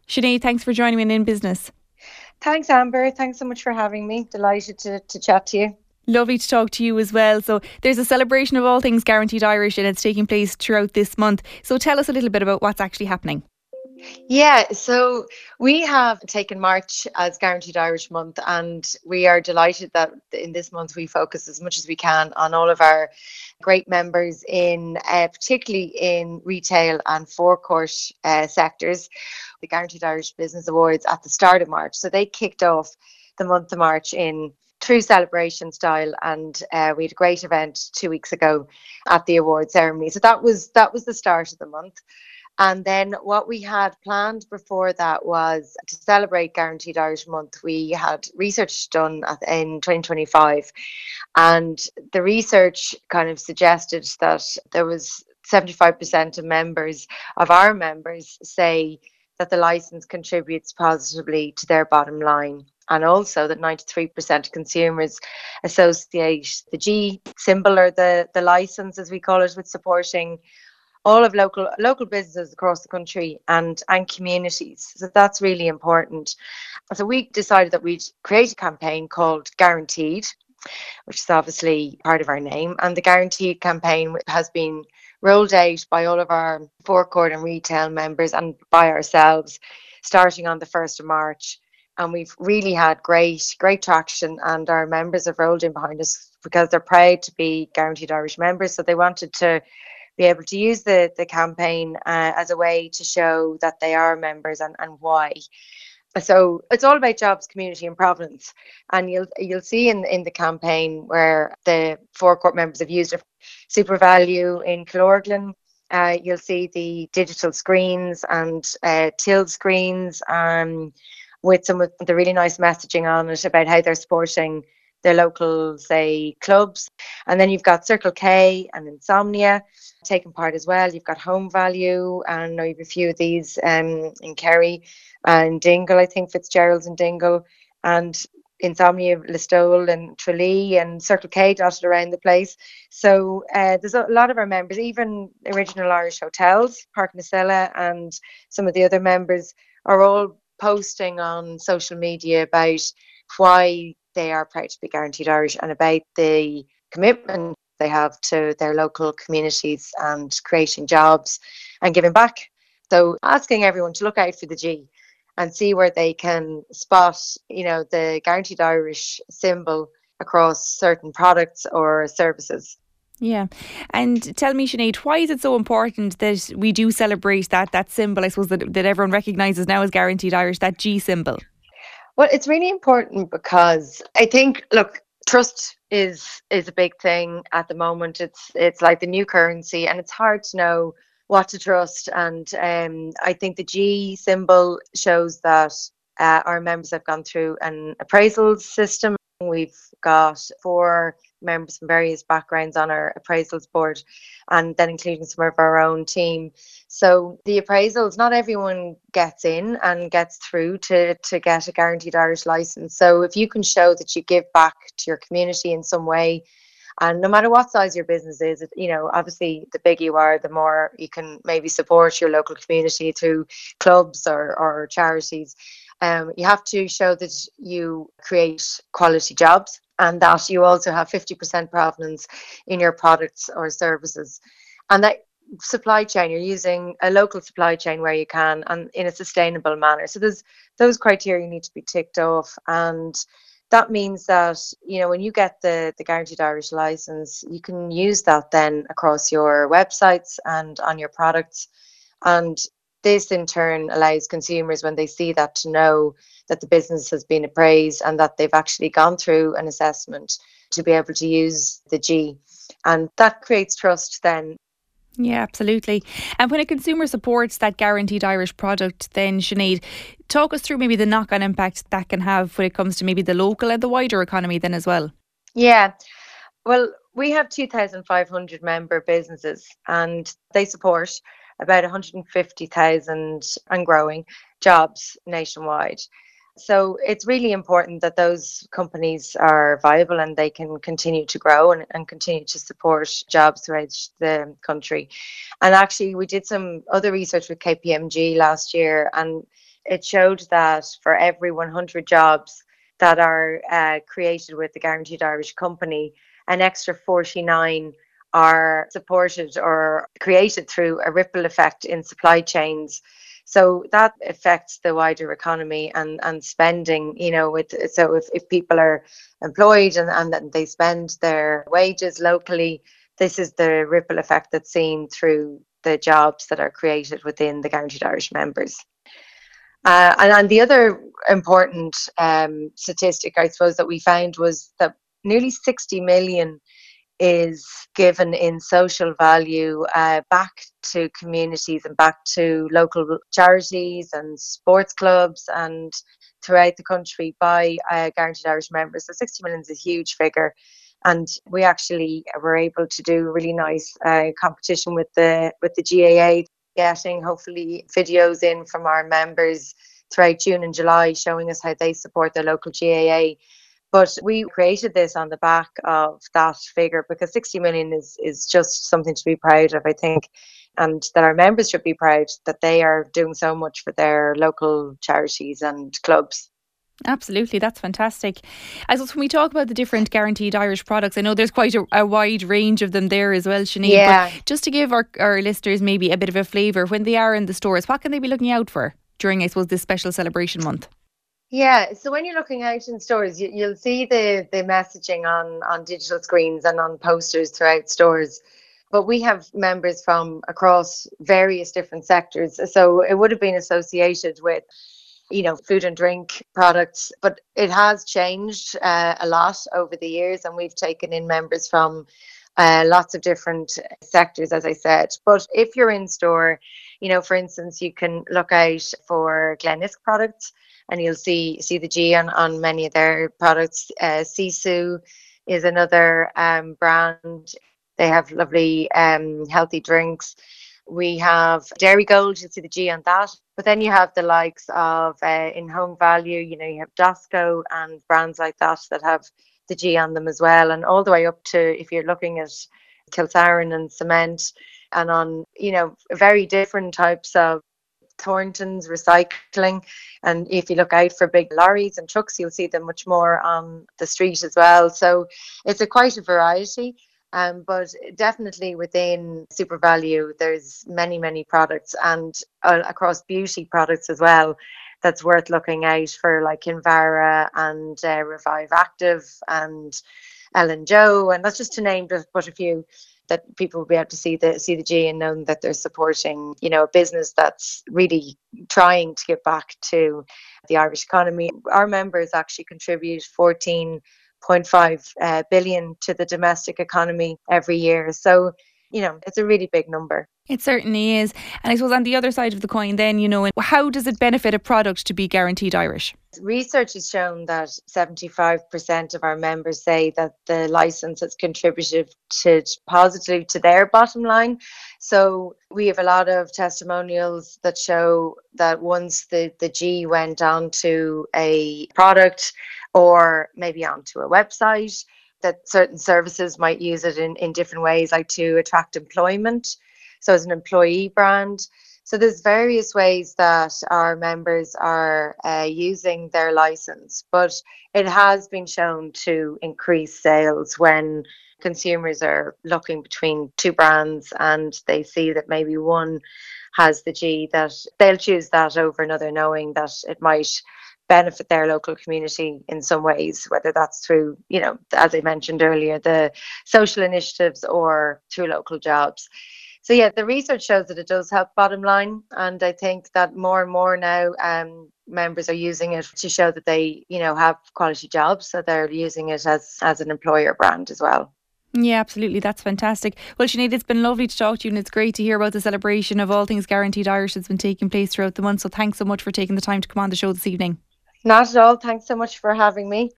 Sinead, thanks for joining me in Business. Thanks, Amber. Thanks so much for having me. Delighted to chat to you. Lovely to talk to you as well. So there's a celebration of all things Guaranteed Irish and it's taking place throughout this month. So tell us a little bit about what's actually happening. Yeah, so we have taken March as Guaranteed Irish Month, and we are delighted that in this month we focus as much as we can on all of our great members in, particularly in retail and forecourt sectors. The Guaranteed Irish Business Awards at the start of March, so they kicked off the month of March in true celebration style, and we had a great event 2 weeks ago at the award ceremony. So that was the start of the month. And then what we had planned before that was to celebrate Guaranteed Irish Month. We had research done in 2025, and the research kind of suggested that there was 75% of our members say that the license contributes positively to their bottom line. And also that 93% of consumers associate the G symbol, or the license as we call it, with supporting all of local businesses across the country and communities. So that's really important. So we decided that we'd create a campaign called Guaranteed, which is obviously part of our name. And the Guaranteed campaign has been rolled out by all of our forecourt and retail members and by ourselves starting on the 1st of March. And we've really had great traction, and our members have rolled in behind us because they're proud to be Guaranteed Irish members. So they wanted to be able to use the campaign as a way to show that they are members, and why. So it's all about jobs, community, and provenance. And you'll see in the campaign where the forecourt members have used a Super Value in Killorglin. You'll see the digital screens and till screens, with some of the really nice messaging on it about how they're supporting their local, say, clubs. And then you've got Circle K and Insomnia taking part as well. You've got Home Value, and I know you've a few of these in Kerry and Dingle, I think Fitzgerald's and Dingle, and Insomnia, Listowel and Tralee, and Circle K dotted around the place. So there's a lot of our members, even Original Irish Hotels, Park Nacella, and some of the other members are all posting on social media about why they are proud to be Guaranteed Irish and about the commitment they have to their local communities and creating jobs and giving back. So asking everyone to look out for the G and see where they can spot, the Guaranteed Irish symbol across certain products or services. Yeah. And tell me, Sinead, why is it so important that we do celebrate that symbol, I suppose, that everyone recognises now as Guaranteed Irish, that G symbol? Well, it's really important because I think, look, trust is a big thing at the moment. It's like the new currency, and it's hard to know what to trust. And I think the G symbol shows that our members have gone through an appraisal system. We've got 4 members from various backgrounds on our appraisals board, and then including some of our own team. So the appraisals, not everyone gets in and gets through to get a Guaranteed Irish license. So if you can show that you give back to your community in some way, and no matter what size your business is, obviously the bigger you are, the more you can maybe support your local community through clubs or charities. You have to show that you create quality jobs and that you also have 50% provenance in your products or services. And that supply chain, you're using a local supply chain where you can and in a sustainable manner. So there's those criteria need to be ticked off. And that means that, when you get the Guaranteed Irish license, you can use that then across your websites and on your products. And this in turn allows consumers, when they see that, to know that the business has been appraised and that they've actually gone through an assessment to be able to use the G. And that creates trust then. Yeah, absolutely. And when a consumer supports that Guaranteed Irish product, then Sinead, talk us through maybe the knock-on impact that can have when it comes to maybe the local and the wider economy then as well. Yeah. Well, we have 2,500 member businesses, and they support about 150,000 and growing jobs nationwide. So it's really important that those companies are viable and they can continue to grow and continue to support jobs throughout the country. And actually, we did some other research with KPMG last year, and it showed that for every 100 jobs that are created with the Guaranteed Irish Company, an extra 49 are supported or created through a ripple effect in supply chains. So that affects the wider economy and spending, so if people are employed and they spend their wages locally, this is the ripple effect that's seen through the jobs that are created within the Guaranteed Irish members. And the other important statistic, I suppose, that we found was that nearly 60 million is given in social value back to communities and back to local charities and sports clubs and throughout the country by Guaranteed Irish members. So 60 million is a huge figure. And we actually were able to do a really nice competition with the GAA, getting hopefully videos in from our members throughout June and July showing us how they support their local GAA. But we created this on the back of that figure because 60 million is just something to be proud of, I think, and that our members should be proud that they are doing so much for their local charities and clubs. Absolutely, that's fantastic. I suppose when we talk about the different Guaranteed Irish products, I know there's quite a wide range of them there as well, Sinead. Yeah. But just to give our listeners maybe a bit of a flavour, when they are in the stores, what can they be looking out for during, I suppose, this special celebration month? Yeah, so when you're looking out in stores, you'll see the messaging on digital screens and on posters throughout stores. But we have members from across various different sectors. So it would have been associated with food and drink products, but it has changed a lot over the years, and we've taken in members from lots of different sectors, as I said. But if you're in store, for instance, you can look out for Glenisc products, and you'll see the G on many of their products. Sisu is another brand. They have lovely healthy drinks. We have Dairy Gold, you'll see the G on that. But then you have the likes of in home value, you have Dasco and brands like that have the G on them as well. And all the way up to, if you're looking at Kilsaran and cement, and on, very different types of Thornton's recycling. And if you look out for big lorries and trucks, you'll see them much more on the street as well. So it's quite a variety. But definitely within SuperValu, there's many products, and across beauty products as well, that's worth looking out for, like Kinvara and Revive Active and Ellen Joe, and that's just to name but a few that people will be able to see the G and know that they're supporting, a business that's really trying to get back to the Irish economy. Our members actually contribute 14.5 billion to the domestic economy every year. So, it's a really big number. It certainly is. And I suppose on the other side of the coin then, how does it benefit a product to be Guaranteed Irish? Research has shown that 75% of our members say that the licence has contributed positively to their bottom line. So we have a lot of testimonials that show that once the G went onto a product or maybe onto a website, that certain services might use it in different ways, like to attract employment. So as an employee brand. So there's various ways that our members are using their license, but it has been shown to increase sales when consumers are looking between two brands and they see that maybe one has the G, that they'll choose that over another, knowing that it might benefit their local community in some ways, whether that's through, as I mentioned earlier, the social initiatives or through local jobs. So yeah, the research shows that it does help bottom line, and I think that more and more now members are using it to show that they, have quality jobs, so they're using it as an employer brand as well. Yeah, absolutely. That's fantastic. Well, Sinead, it's been lovely to talk to you, and it's great to hear about the celebration of all things Guaranteed Irish that's been taking place throughout the month. So thanks so much for taking the time to come on the show this evening. Not at all. Thanks so much for having me.